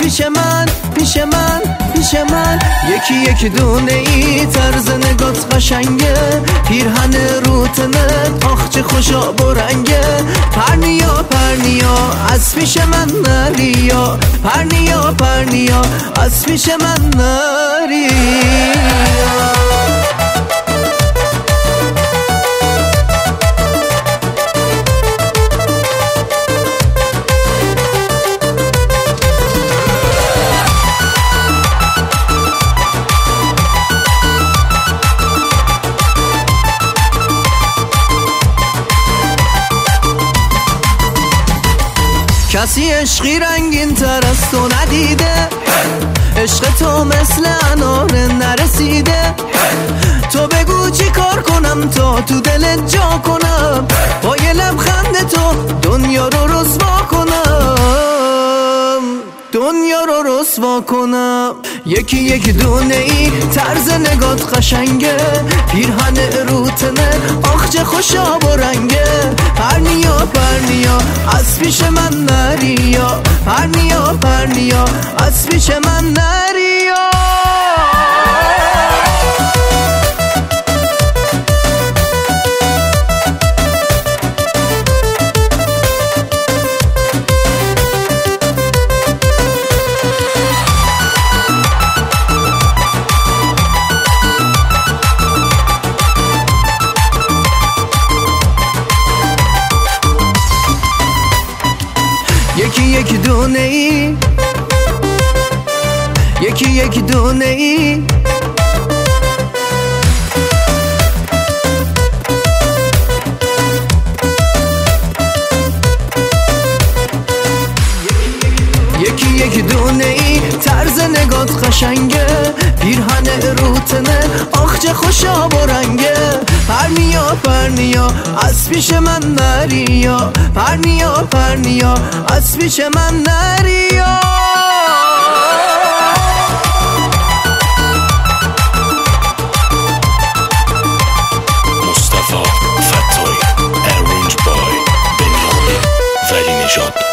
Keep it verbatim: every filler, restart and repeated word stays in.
پیش من پیش من پیش من. یکی یکی دونه ای طرز نگات قشنگه، پیرهن روتنت آخ چه خوشا برنگه. پرنیا پرنیا از پیش من نریا، پرنیا پرنیا از پیش من نریا. کسی عشقی رنگین تر از تو ندیده، عشق تو مثل انار نرسیده. تو بگو چی کار کنم تا تو دلت جا کنم، با یه لبخند تو دنیا رو رسوا کنم، دنیا رو رسوا کنم. یکی یکی دونه ای طرز نگات قشنگه، پیرهن روتنه آخ چه خوشا برنگه. پرنیا پرنیا از پیش من نریا، پرنیا پرنیا از پیش من نریا. یکی یکی دونه ای، یکی یکی دونه ای. یکی یکی دونه ای طرز نگات قشنگه، پیرهن روتنه آخ چه خوشا برنگه. پرنیا پرنیا از پیش من نریا، پرنیا پرنیا از پیش من نریا. مصطفی فتایی، arranged by بنیامین ولی نژاد.